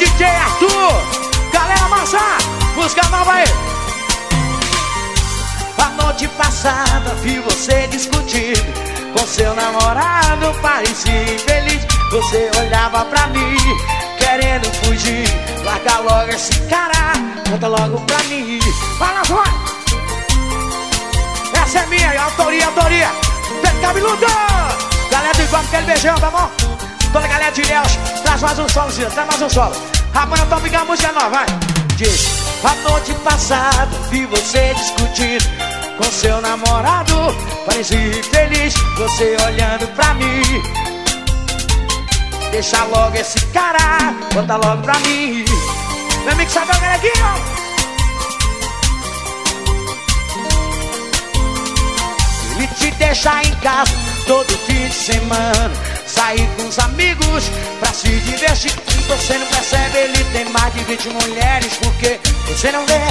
DJ Arthur. Galera massa, música nova aí. A noite passada vi você discutindo com seu namorado, parecia infeliz. Você olhava pra mim, querendo fugir. Larga logo esse cara, conta logo pra mim. Fala, vai! Essa é minha, autoria. Pedro Cabeludo! Galera do Iguam, aquele beijão, tá bom? Toda a galera de Ilhéus, traz mais um solo, Zira, traz mais um solo. Rapaz, eu tô pegando a música nova, vai! Diz, a noite passada vi você discutindo com seu namorado, parecia infeliz. Você olhando pra mim, deixa logo esse cara, conta logo pra mim. Meu amigo, sabe o que é aqui, ó? Ele te deixa em casa todo fim de semana, sair com os amigos pra se divertir. Você não percebe, ele tem mais de 20 mulheres, porque você não vê.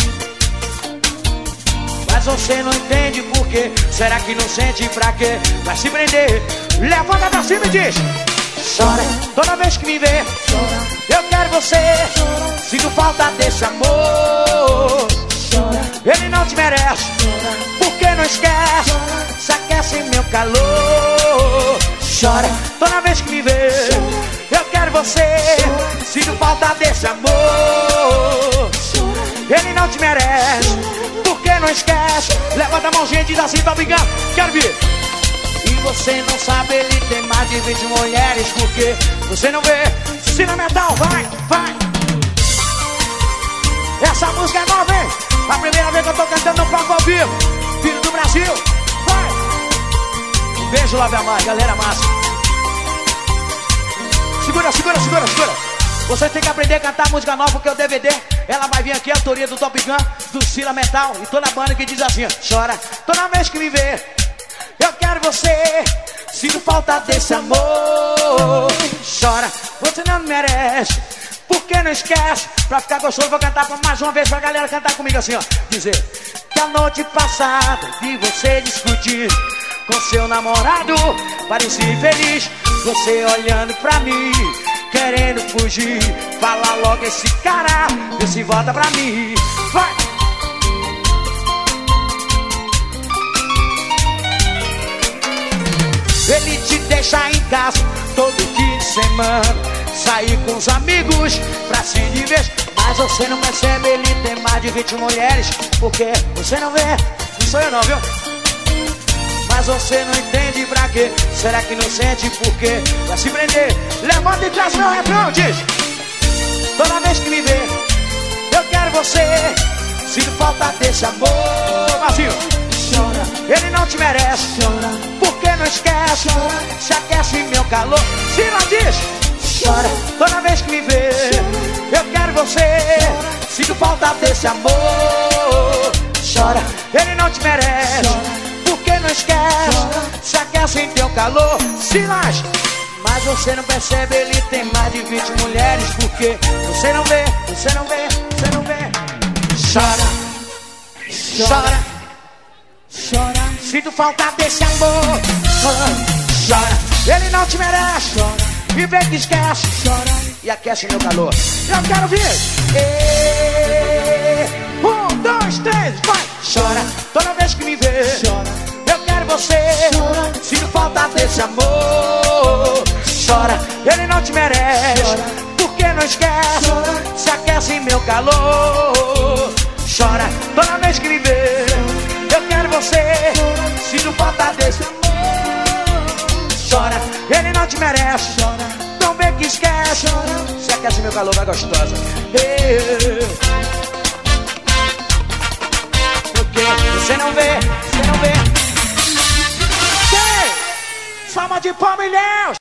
Mas você não entende por quê. Será que não sente pra quê? Vai se prender. Levanta pra cima e diz: chora toda vez que me vê. Eu quero você. Sinto falta desse amor. Ele não te merece. Por que não esquece? Se aquece em meu calor. Chora toda vez que me vê. Eu quero você. Sinto falta desse amor. Ele não te merece. Por que não esquece? Levanta a mãozinha e diz assim: tá brincando? Quero ver. E você não sabe, ele tem mais de 20 mulheres, porque você não vê. Cila Metal, vai! Essa música é nova, hein? A primeira vez que eu tô cantando no palco ao vivo. Filho do Brasil, vai! Um beijo lá, minha mãe, galera massa. Segura. Você tem que aprender a cantar música nova, porque o DVD, ela vai vir aqui, a autoria do Top Gun, do Cila Metal e toda a banda que diz assim: chora toda vez que me vê. Eu quero você, sinto falta desse amor. Chora, você não merece. Por que não esquece? Pra ficar gostoso, vou cantar mais uma vez pra galera cantar comigo assim, ó. Dizer que a noite passada vi você discutir com seu namorado, parecia infeliz. Você olhando pra mim, querendo fugir. Fala logo esse cara, vê se volta pra mim. Vai! Ele te deixa em casa todo fim de semana, sair com os amigos pra se divertir. Mas você não percebe, ele tem mais de 20 mulheres, porque você não vê. Não sou eu não, viu? Mas você não entende pra quê. Será que não sente por quê? Vai se prender. Levanta e traz meu refrão, diz: toda vez que me vê, eu quero você. Sinto falta desse amor. Vazio. Ele não te merece. Por que não esquece? Se aquece em meu calor. Cila diz: chora toda vez que me vê. Eu quero você. Sinto falta desse amor. Chora, ele não te merece. Por que não esquece? Se aquece em teu calor. Silas, mas você não percebe, ele tem mais de 20 mulheres, porque você não vê. Chora, sinto falta desse amor. Chora, ele não te merece. E vê que esquece. E aquece meu calor. Eu quero ver. 1, 2, 3, vai. Chora toda vez que me vê. Eu quero você. Sinto falta desse amor. Chora, ele não te merece. Por que não esquece? Se aquece em meu calor. Chora toda vez que me vê. Eu quero você. Sinto falta desse amor. Chora, ele não te merece. Não vê que esquece. Se aquece meu calor, vai gostosa. Porque você não vê. Salva de palma, Ilhéus.